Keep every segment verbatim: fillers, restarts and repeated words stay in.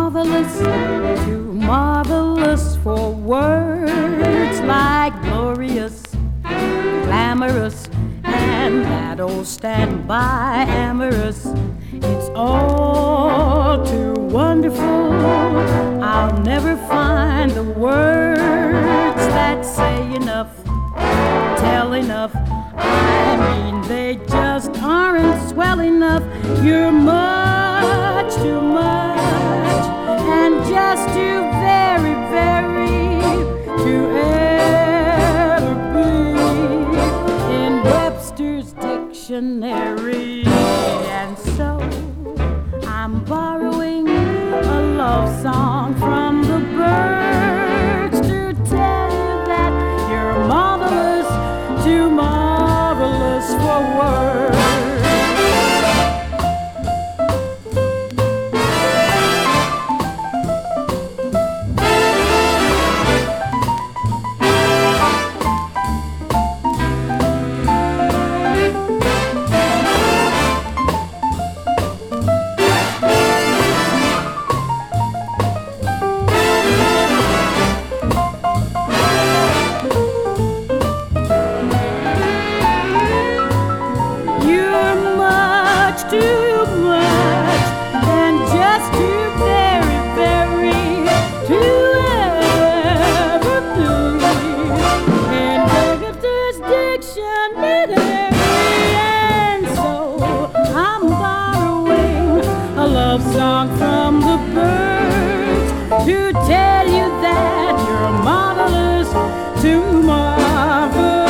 marvelous, too marvelous for words, like glorious, glamorous, and that old standby amorous. It's all too wonderful. I'll never find the words that say enough, tell enough. I mean, they just aren't swell enough. You're much too much, and just too very, very to ever be in Webster's dictionary. And so I'm borrowing a love song from the birds to tell you that you're marvelous, too marvelous for words. Too much, and just too very, very to ever be in Webster's dictionary. And so I'm borrowing a love song from the birds to tell you that you're marvelous, too marvelous.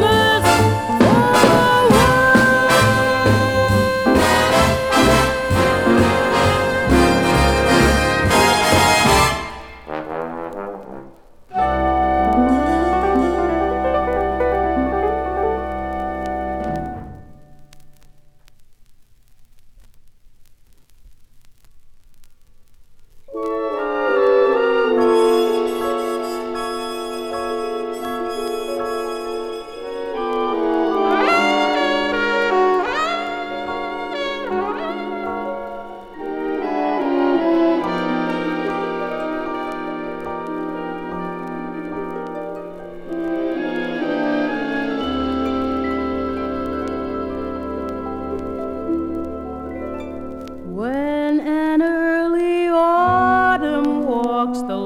When an early autumn walks the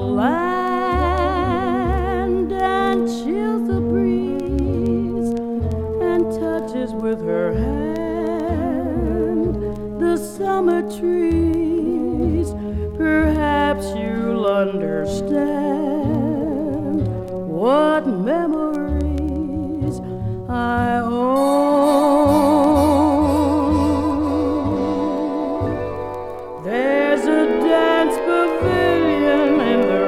land and chills the breeze and touches with her hand the summer trees, perhaps you'll understand what memories I own. There's a dance pavilion in the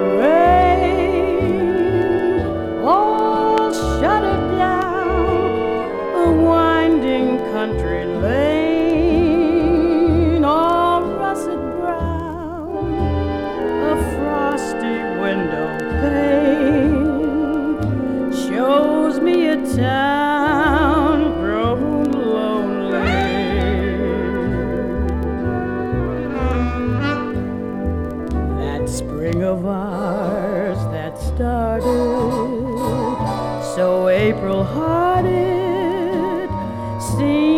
rain, all shuttered down, a winding country lane, all russet brown, a frosty window pane shows me a town grown lonely. Spring of ours that started so April-hearted seems